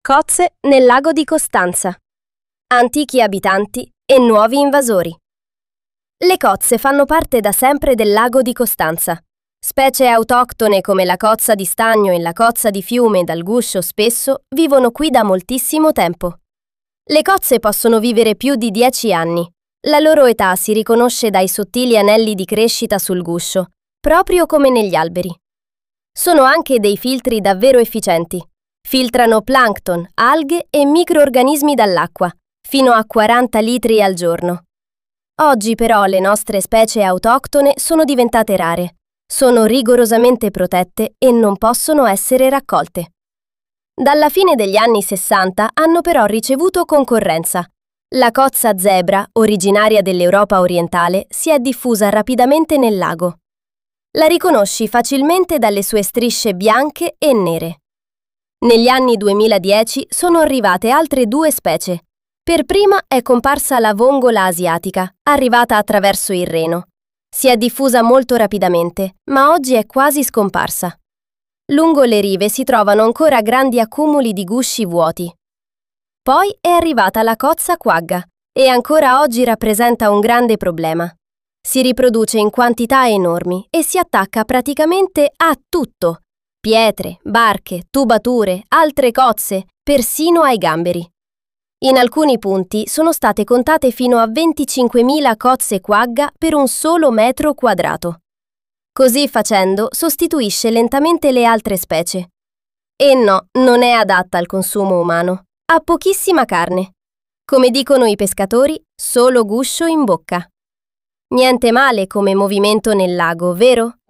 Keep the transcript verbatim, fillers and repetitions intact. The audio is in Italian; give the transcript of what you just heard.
Cozze nel lago di Costanza. Antichi abitanti e nuovi invasori. Le cozze fanno parte da sempre del lago di Costanza. Specie autoctone come la cozza di stagno e la cozza di fiume dal guscio spesso vivono qui da moltissimo tempo. Le cozze possono vivere più di dieci anni. La loro età si riconosce dai sottili anelli di crescita sul guscio, proprio come negli alberi. Sono anche dei filtri davvero efficienti. Filtrano plancton, alghe e microorganismi dall'acqua, fino a quaranta litri al giorno. Oggi però le nostre specie autoctone sono diventate rare. Sono rigorosamente protette e non possono essere raccolte. Dalla fine degli anni sessanta hanno però ricevuto concorrenza. La cozza zebra, originaria dell'Europa orientale, si è diffusa rapidamente nel lago. La riconosci facilmente dalle sue strisce bianche e nere. Negli anni duemiladieci sono arrivate altre due specie. Per prima è comparsa la vongola asiatica, arrivata attraverso il Reno. Si è diffusa molto rapidamente, ma oggi è quasi scomparsa. Lungo le rive si trovano ancora grandi accumuli di gusci vuoti. Poi è arrivata la cozza quagga e ancora oggi rappresenta un grande problema. Si riproduce in quantità enormi e si attacca praticamente a tutto: pietre, barche, tubature, altre cozze, persino ai gamberi. In alcuni punti sono state contate fino a venticinquemila cozze quagga per un solo metro quadrato. Così facendo sostituisce lentamente le altre specie. E no, non è adatta al consumo umano. Ha pochissima carne. Come dicono i pescatori, solo guscio in bocca. Niente male come movimento nel lago, vero?